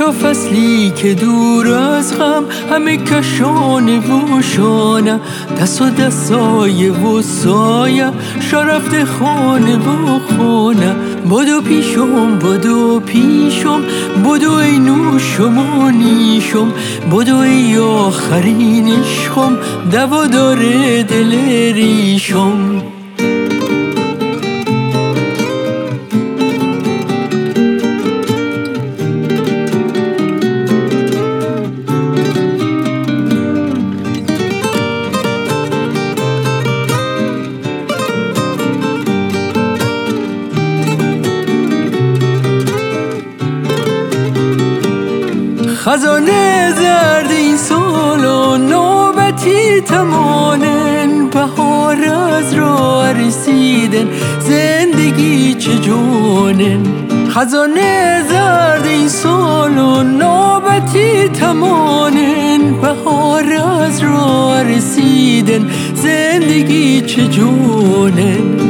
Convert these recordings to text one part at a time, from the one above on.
چرا فصلی که دور از غم همه کشانه و شانه، دست و دستای و سایه شرفت خانه و خانه. بدو پیشم بدو پیشم، بدو ای نوشم و نیشم، بدو ای آخرین عشقم، دوا داره دل ریشم. خزانه زرد این سال و نوبتی تمانن، بهار از راه رسیدن زندگی چه جونن. خزانه زرد این سال و نوبتی تمانن، بهار از راه رسیدن زندگی چه جونن.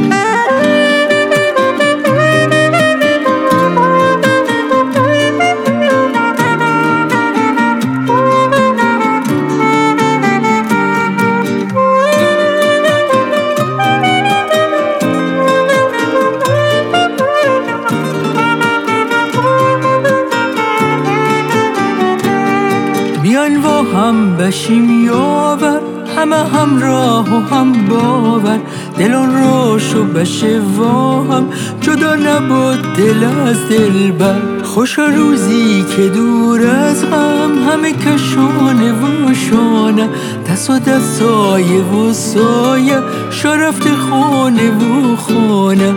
بیاین و هم بشیم یاور، همه همراه و هم باور، دلان روش و بشه و هم جدا نبود دل از دل بر. خوش روزی که دور از غم همه کشانه و شانه، دست و دستای و سایه شرفت خانه و خانه.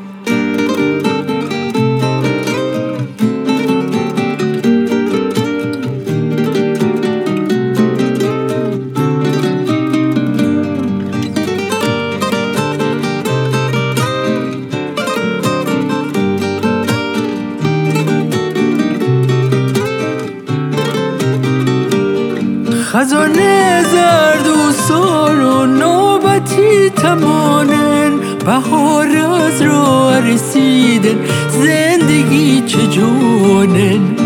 خزانه زرد و سال و نوبتی تمانن، بهار از راه رسیدن زندگی چه جونن.